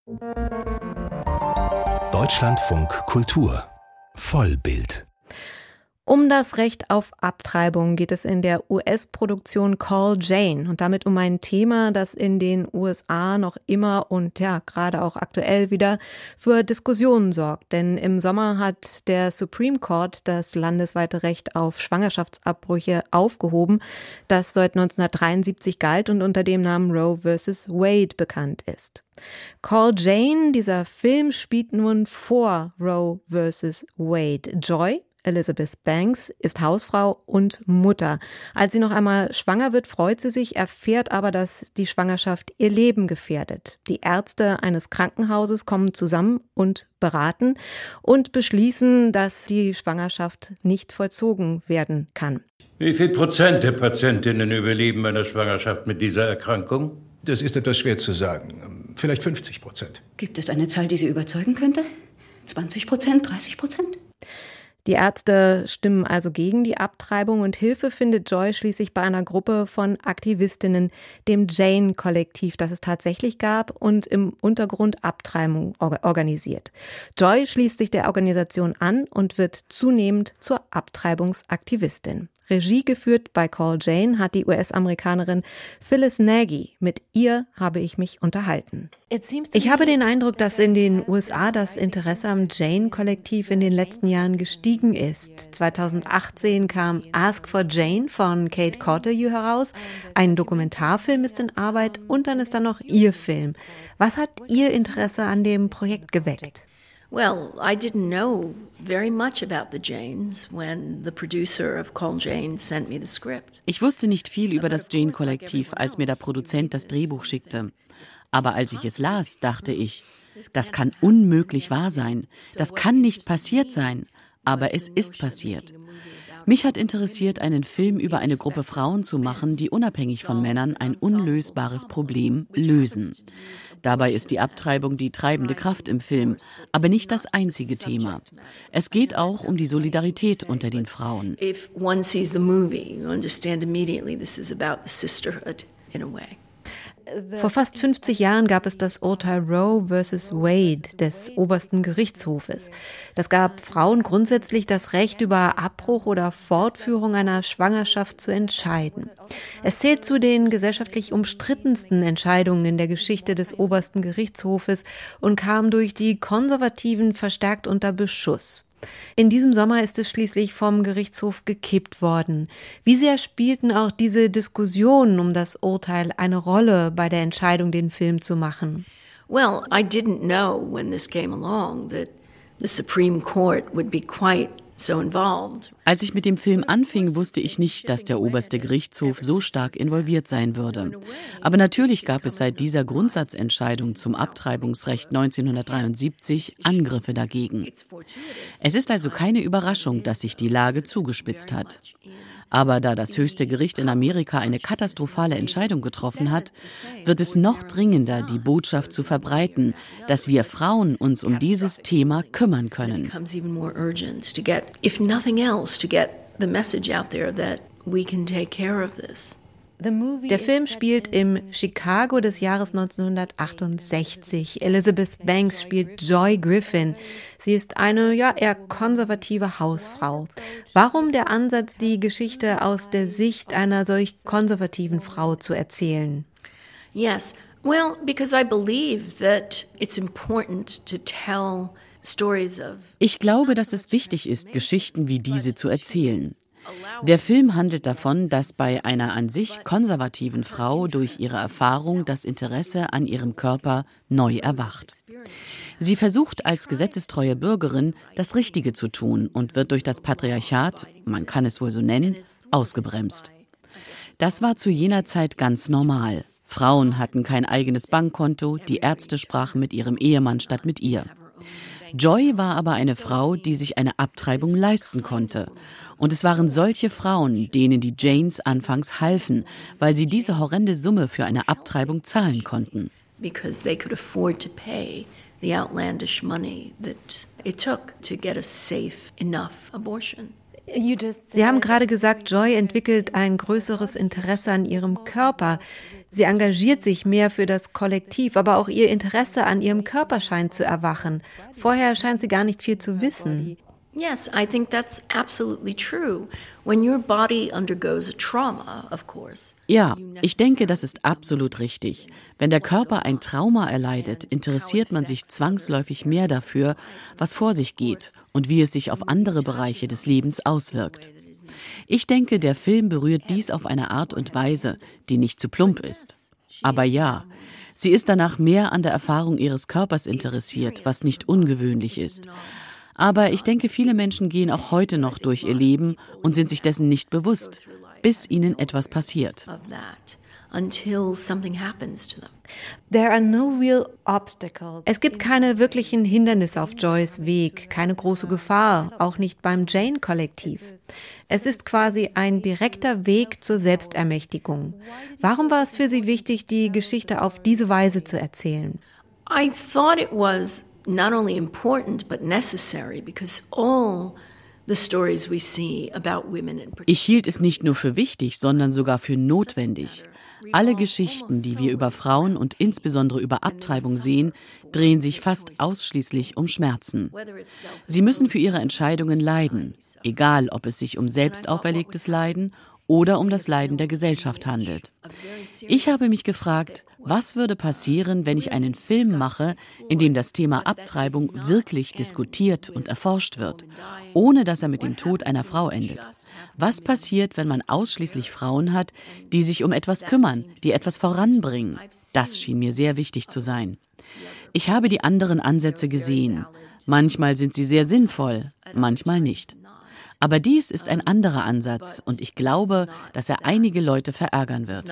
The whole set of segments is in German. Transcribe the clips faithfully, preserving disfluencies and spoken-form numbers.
Deutschlandfunk Kultur Vollbild. Um das Recht auf Abtreibung geht es in der U S-Produktion Call Jane und damit um ein Thema, das in den U S A noch immer und ja gerade auch aktuell wieder für Diskussionen sorgt. Denn im Sommer hat der Supreme Court das landesweite Recht auf Schwangerschaftsabbrüche aufgehoben, das seit neunzehnhundertdreiundsiebzig galt und unter dem Namen Roe versus Wade bekannt ist. Call Jane, dieser Film, spielt nun vor Roe versus Wade. Joy, Elizabeth Banks, ist Hausfrau und Mutter. Als sie noch einmal schwanger wird, freut sie sich, erfährt aber, dass die Schwangerschaft ihr Leben gefährdet. Die Ärzte eines Krankenhauses kommen zusammen und beraten und beschließen, dass die Schwangerschaft nicht vollzogen werden kann. Wie viel Prozent der Patientinnen überleben eine Schwangerschaft mit dieser Erkrankung? Das ist etwas schwer zu sagen. Vielleicht fünfzig Prozent. Gibt es eine Zahl, die Sie überzeugen könnte? zwanzig Prozent, dreißig Prozent? Die Ärzte stimmen also gegen die Abtreibung und Hilfe findet Joy schließlich bei einer Gruppe von Aktivistinnen, dem Jane-Kollektiv, das es tatsächlich gab und im Untergrund Abtreibung organisiert. Joy schließt sich der Organisation an und wird zunehmend zur Abtreibungsaktivistin. Regie geführt bei Call Jane hat die U S-Amerikanerin Phyllis Nagy. Mit ihr habe ich mich unterhalten. Ich habe den Eindruck, dass in den U S A das Interesse am Jane-Kollektiv in den letzten Jahren gestiegen ist. zweitausendachtzehn kam Ask for Jane von Kate Cortelyou heraus. Ein Dokumentarfilm ist in Arbeit und dann ist da noch Ihr Film. Was hat Ihr Interesse an dem Projekt geweckt? Well, I didn't know very much about the Janes when the producer of Call Jane sent me the script. Ich wusste nicht viel über das Jane-Kollektiv, als mir der Produzent das Drehbuch schickte. Aber als ich es las, dachte ich, das kann unmöglich wahr sein. Das kann nicht passiert sein. Aber es ist passiert. Mich hat interessiert, einen Film über eine Gruppe Frauen zu machen, die unabhängig von Männern ein unlösbares Problem lösen. Dabei ist die Abtreibung die treibende Kraft im Film, aber nicht das einzige Thema. Es geht auch um die Solidarität unter den Frauen. If one sees the movie, you understand immediately this is about the sisterhood in a way. Vor fast fünfzig Jahren gab es das Urteil Roe versus Wade des obersten Gerichtshofes. Das gab Frauen grundsätzlich das Recht, über Abbruch oder Fortführung einer Schwangerschaft zu entscheiden. Es zählt zu den gesellschaftlich umstrittensten Entscheidungen in der Geschichte des obersten Gerichtshofes und kam durch die Konservativen verstärkt unter Beschuss. In diesem Sommer ist es schließlich vom Gerichtshof gekippt worden. Wie sehr spielten auch diese Diskussionen um das Urteil eine Rolle bei der Entscheidung, den Film zu machen? Well, I didn't know when this came along that the Supreme Court would be quite so involved. Als ich mit dem Film anfing, wusste ich nicht, dass der oberste Gerichtshof so stark involviert sein würde. Aber natürlich gab es seit dieser Grundsatzentscheidung zum Abtreibungsrecht neunzehnhundertdreiundsiebzig Angriffe dagegen. Es ist also keine Überraschung, dass sich die Lage zugespitzt hat. Aber da das höchste Gericht in Amerika eine katastrophale Entscheidung getroffen hat, wird es noch dringender, die Botschaft zu verbreiten, dass wir Frauen uns um dieses Thema kümmern können. Der Film spielt im Chicago des Jahres neunzehnhundertachtundsechzig. Elizabeth Banks spielt Joy Griffin. Sie ist eine ja eher konservative Hausfrau. Warum der Ansatz, die Geschichte aus der Sicht einer solch konservativen Frau zu erzählen? Yes, well, because I believe that it's important to tell stories of. Ich glaube, dass es wichtig ist, Geschichten wie diese zu erzählen. Der Film handelt davon, dass bei einer an sich konservativen Frau durch ihre Erfahrung das Interesse an ihrem Körper neu erwacht. Sie versucht als gesetzestreue Bürgerin, das Richtige zu tun und wird durch das Patriarchat, man kann es wohl so nennen, ausgebremst. Das war zu jener Zeit ganz normal. Frauen hatten kein eigenes Bankkonto, die Ärzte sprachen mit ihrem Ehemann statt mit ihr. Joy war aber eine Frau, die sich eine Abtreibung leisten konnte. Und es waren solche Frauen, denen die Janes anfangs halfen, weil sie diese horrende Summe für eine Abtreibung zahlen konnten. Because they could afford to pay the outlandish money that it took to get a safe enough abortion. Sie haben gerade gesagt, Joy entwickelt ein größeres Interesse an ihrem Körper. Sie engagiert sich mehr für das Kollektiv, aber auch ihr Interesse an ihrem Körper scheint zu erwachen. Vorher scheint sie gar nicht viel zu wissen. Yes, I think that's absolutely true. When your body undergoes a trauma, of course. Ja, ich denke, das ist absolut richtig. Wenn der Körper ein Trauma erleidet, interessiert man sich zwangsläufig mehr dafür, was vor sich geht und wie es sich auf andere Bereiche des Lebens auswirkt. Ich denke, der Film berührt dies auf eine Art und Weise, die nicht zu plump ist. Aber ja, sie ist danach mehr an der Erfahrung ihres Körpers interessiert, was nicht ungewöhnlich ist. Aber ich denke, viele Menschen gehen auch heute noch durch ihr Leben und sind sich dessen nicht bewusst, bis ihnen etwas passiert. There are no real obstacles. Es gibt keine wirklichen Hindernisse auf Joys Weg, keine große Gefahr, auch nicht beim Jane-Kollektiv. Es ist quasi ein direkter Weg zur Selbstermächtigung. Warum war es für Sie wichtig, die Geschichte auf diese Weise zu erzählen? I thought it was not only important but necessary because all the stories we see about women in particular. Ich hielt es nicht nur für wichtig, sondern sogar für notwendig. Alle Geschichten, die wir über Frauen und insbesondere über Abtreibung sehen, drehen sich fast ausschließlich um Schmerzen. Sie müssen für ihre Entscheidungen leiden, egal ob es sich um selbst auferlegtes Leiden oder um das Leiden der Gesellschaft handelt. Ich habe mich gefragt, was würde passieren, wenn ich einen Film mache, in dem das Thema Abtreibung wirklich diskutiert und erforscht wird, ohne dass er mit dem Tod einer Frau endet? Was passiert, wenn man ausschließlich Frauen hat, die sich um etwas kümmern, die etwas voranbringen? Das schien mir sehr wichtig zu sein. Ich habe die anderen Ansätze gesehen. Manchmal sind sie sehr sinnvoll, manchmal nicht. Aber dies ist ein anderer Ansatz und ich glaube, dass er einige Leute verärgern wird.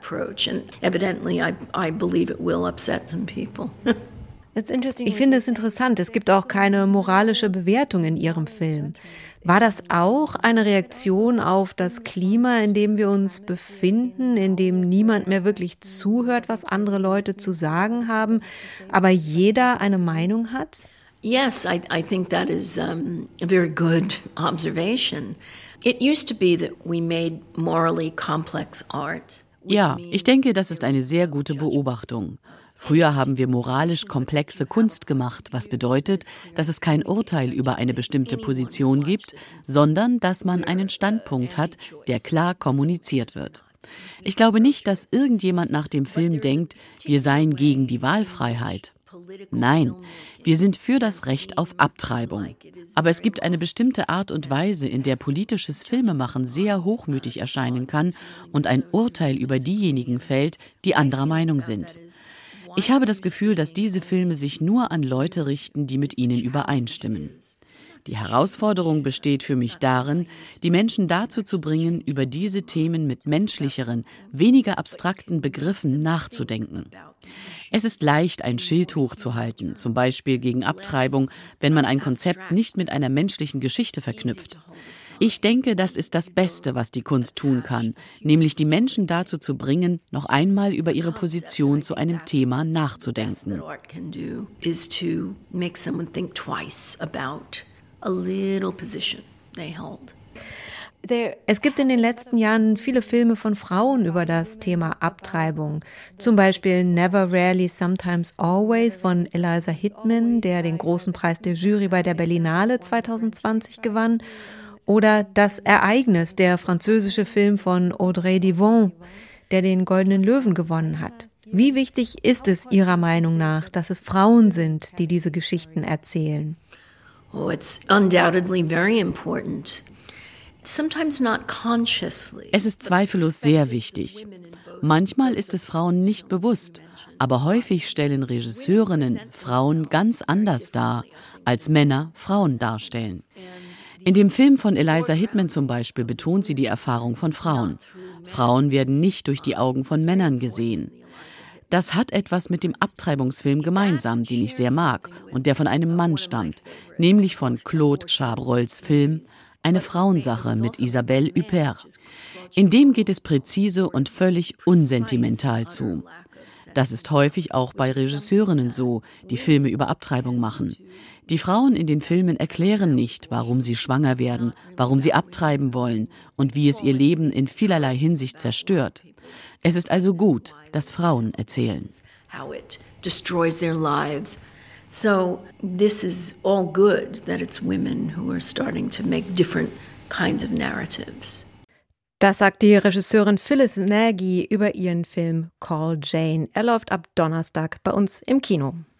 Ich finde es interessant, es gibt auch keine moralische Bewertung in Ihrem Film. War das auch eine Reaktion auf das Klima, in dem wir uns befinden, in dem niemand mehr wirklich zuhört, was andere Leute zu sagen haben, aber jeder eine Meinung hat? Yes, I, I think that is um, a very good observation. It used to be that we made morally complex art. Ja, ich denke, das ist eine sehr gute Beobachtung. Früher haben wir moralisch komplexe Kunst gemacht, was bedeutet, dass es kein Urteil über eine bestimmte Position gibt, sondern dass man einen Standpunkt hat, der klar kommuniziert wird. Ich glaube nicht, dass irgendjemand nach dem Film denkt, wir seien gegen die Wahlfreiheit. Nein, wir sind für das Recht auf Abtreibung. Aber es gibt eine bestimmte Art und Weise, in der politisches Filmemachen sehr hochmütig erscheinen kann und ein Urteil über diejenigen fällt, die anderer Meinung sind. Ich habe das Gefühl, dass diese Filme sich nur an Leute richten, die mit ihnen übereinstimmen. Die Herausforderung besteht für mich darin, die Menschen dazu zu bringen, über diese Themen mit menschlicheren, weniger abstrakten Begriffen nachzudenken. Es ist leicht, ein Schild hochzuhalten, zum Beispiel gegen Abtreibung, wenn man ein Konzept nicht mit einer menschlichen Geschichte verknüpft. Ich denke, das ist das Beste, was die Kunst tun kann, nämlich die Menschen dazu zu bringen, noch einmal über ihre Position zu einem Thema nachzudenken. Es gibt in den letzten Jahren viele Filme von Frauen über das Thema Abtreibung. Zum Beispiel Never, Rarely, Sometimes, Always von Eliza Hittman, der den großen Preis der Jury bei der Berlinale zwanzig zwanzig gewann. Oder Das Ereignis, der französische Film von Audrey Diwan, der den Goldenen Löwen gewonnen hat. Wie wichtig ist es Ihrer Meinung nach, dass es Frauen sind, die diese Geschichten erzählen? Oh, it's undoubtedly very important. Sometimes not consciously. Es ist zweifellos sehr wichtig. Manchmal ist es Frauen nicht bewusst, aber häufig stellen Regisseurinnen Frauen ganz anders dar, als Männer Frauen darstellen. In dem Film von Eliza Hittman zum Beispiel betont sie die Erfahrung von Frauen. Frauen werden nicht durch die Augen von Männern gesehen. Das hat etwas mit dem Abtreibungsfilm gemeinsam, den ich sehr mag und der von einem Mann stammt, nämlich von Claude Chabrol's Film Eine Frauensache mit Isabelle Huppert. In dem geht es präzise und völlig unsentimental zu. Das ist häufig auch bei Regisseurinnen so, die Filme über Abtreibung machen. Die Frauen in den Filmen erklären nicht, warum sie schwanger werden, warum sie abtreiben wollen und wie es ihr Leben in vielerlei Hinsicht zerstört. Es ist also gut, dass Frauen erzählen. How it destroys their lives. So this is all good that it's women who are starting to make different kinds of narratives. Das sagt die Regisseurin Phyllis Nagy über ihren Film Call Jane. Er läuft ab Donnerstag bei uns im Kino.